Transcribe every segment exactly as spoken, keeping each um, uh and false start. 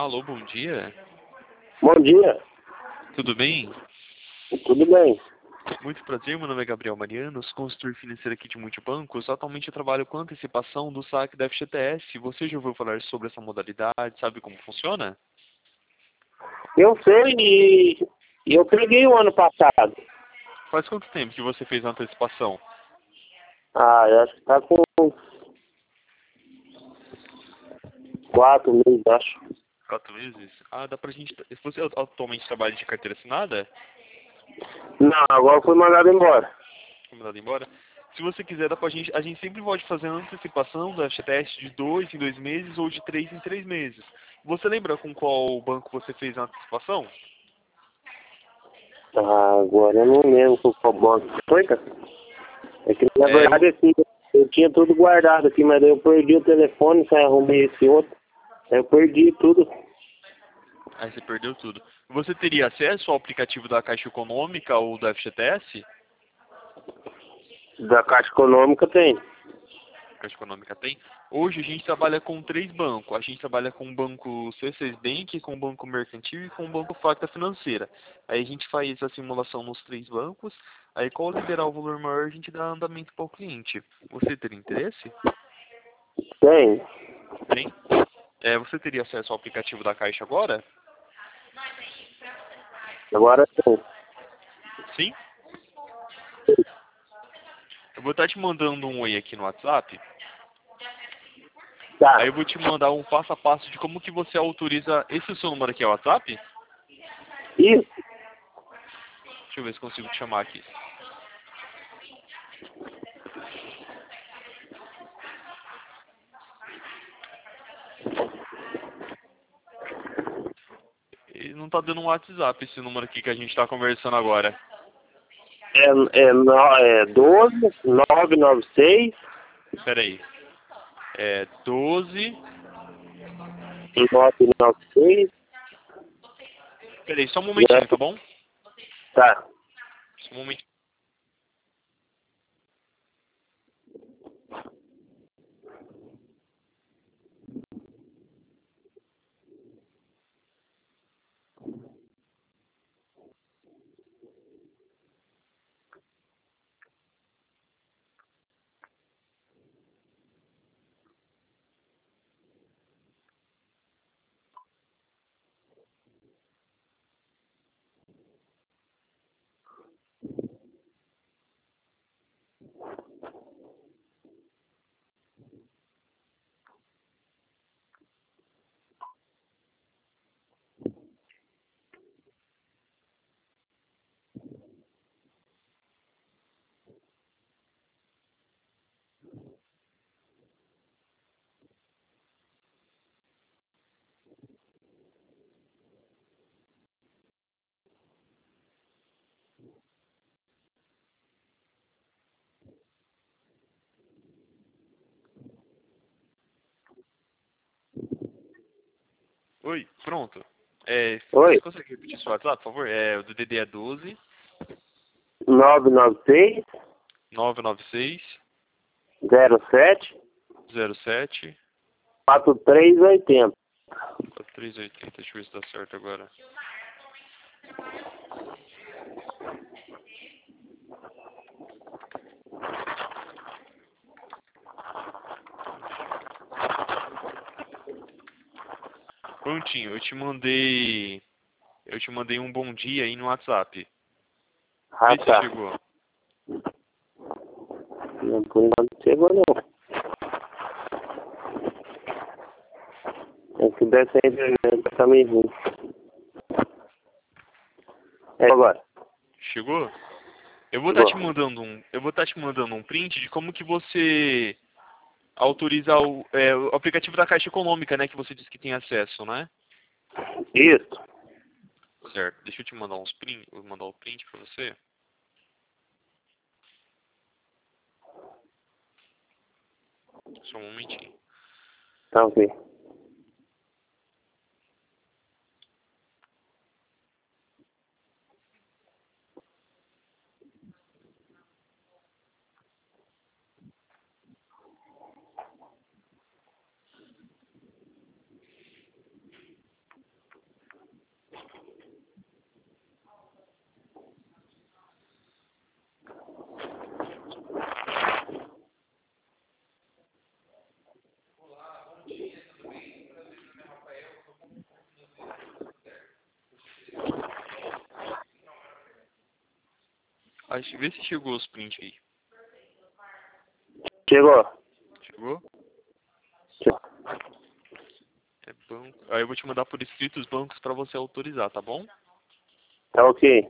Alô, bom dia. Bom dia, Tudo bem? tudo bem? Muito prazer, meu nome é Gabriel Mariano, sou consultor financeiro aqui de Multibancos. Atualmente eu trabalho com antecipação do saque da F G T S. Você já ouviu falar sobre essa modalidade? Sabe como funciona? Eu sei e, e eu peguei o ano passado. Faz quanto tempo que você fez a antecipação? Ah, eu acho que tá com quatro meses, acho. Quatro meses? Ah, dá pra gente... Você atualmente trabalha de carteira assinada? Não, agora foi mandado embora. Foi mandado embora? Se você quiser, dá pra gente... A gente sempre pode fazer a antecipação da F G T S de dois em dois meses ou de três em três meses. Você lembra com qual banco você fez a antecipação? Ah, agora eu não lembro qual qual banco que foi, cara. É que na É, eu... verdade assim, eu tinha tudo guardado aqui, mas daí eu perdi o telefone, só arrumei esse outro. Aí eu perdi tudo. Aí você perdeu tudo. Você teria acesso ao aplicativo da Caixa Econômica ou da F G T S? Da Caixa Econômica tem. A Caixa Econômica tem. Hoje a gente trabalha com três bancos. A gente trabalha com o banco C seis Bank, com o banco Mercantil e com o banco Facta Financeira. Aí a gente faz a simulação nos três bancos. Aí qual liberar o valor maior a gente dá andamento para o cliente. Você teria interesse? Tem. Tem. É, você teria acesso ao aplicativo da Caixa agora? Agora tem. Sim. Eu vou estar te mandando um oi aqui no WhatsApp. Aí eu Tá. vou te mandar um passo a passo de como que você autoriza... Esse é o seu número aqui, é o WhatsApp? Isso. Deixa eu ver se consigo te chamar aqui. E não tá dando um WhatsApp esse número aqui que a gente tá conversando agora. É, é, no, é doze, nove nove seis, Pera aí. É doze... nove nove seis. Pera aí, só um momentinho, tá bom? Tá. Só um momentinho. Oi, pronto. É, você Oi. consegue repetir seu WhatsApp, por favor? É, o do D D é doze, nove nove seis, nove nove seis, zero sete, zero sete, quatro três oito zero. quatro três oito zero. Deixa eu ver se dá certo agora. Prontinho, eu te mandei... Eu te mandei um bom dia aí no WhatsApp. Ah, Vê se tá. chegou. Não, por enquanto não chegou, não. É que dessa internet tá meio ruim. É agora. Chegou? Eu vou estar te Chegou. mandando um, eu vou estar te mandando um print de como que você autoriza o, é, o aplicativo da Caixa Econômica, né, que você disse que tem acesso, né? Isso. Certo. Deixa eu te mandar uns print, vou mandar o print para você. Só um momentinho. Tá ok. Acho, vê se chegou os prints aí. Chegou. Chegou? Chegou. É banco. Aí eu vou te mandar por escrito os bancos para você autorizar, tá bom? Tá ok.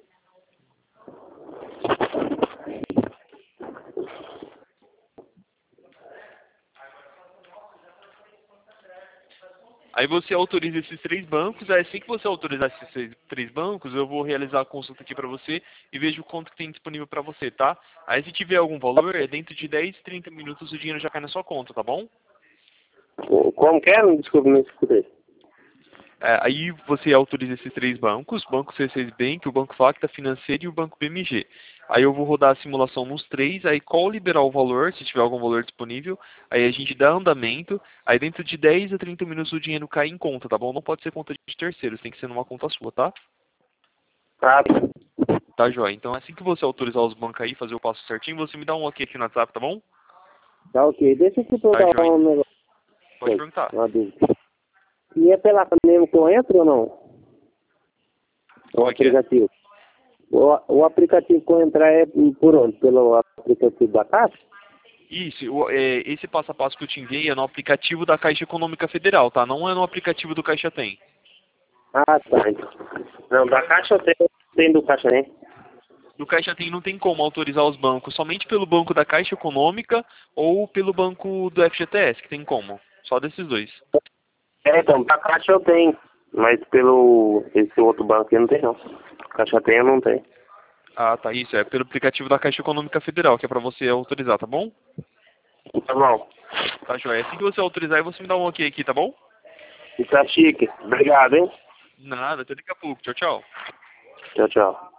Aí você autoriza esses três bancos, aí assim que você autorizar esses três, três bancos, eu vou realizar a consulta aqui para você e vejo o quanto que tem disponível para você, tá? Aí se tiver algum valor, é dentro de dez, trinta minutos o dinheiro já cai na sua conta, tá bom? Como que é? Desculpa, não escutei. É, aí você autoriza esses três bancos, o Banco C seis Bank, o Banco Facta Financeiro e o Banco B M G. Aí eu vou rodar a simulação nos três, aí qual liberar o valor, se tiver algum valor disponível, aí a gente dá andamento, aí dentro de dez a trinta minutos o dinheiro cai em conta, tá bom? Não pode ser conta de terceiros, tem que ser numa conta sua, tá? Ah, Tá, joia. Então assim que você autorizar os bancos aí, fazer o passo certinho, você me dá um ok aqui no WhatsApp, tá bom? tá ok. Deixa eu te Tá, perguntar joia. um negócio. Pode perguntar. Uma dúvida. E é pela mesmo que eu entro ou não? O Como é que é? aplicativo. O, o aplicativo que eu entrar é por onde? Pelo aplicativo da Caixa? Isso, o- é, esse passo a passo que eu te enviei é no aplicativo da Caixa Econômica Federal, tá? Não é no aplicativo do Caixa Tem. Ah, tá. Então. Não, da Caixa eu tenho, tem do Caixa, né? Do Caixa Tem não tem como autorizar os bancos, somente pelo banco da Caixa Econômica ou pelo banco do F G T S, que tem como. Só desses dois. É, então, da Caixa eu tenho. Mas pelo esse outro banco aqui não tem, não. Caixa tem, eu não tenho. Ah, tá. Isso, é pelo aplicativo da Caixa Econômica Federal, que é pra você autorizar, tá bom? Tá bom. Tá, joia. Assim que você autorizar, aí você me dá um ok aqui, tá bom? E tá chique. Obrigado, hein? Nada, até daqui a pouco. Tchau, tchau. Tchau, tchau.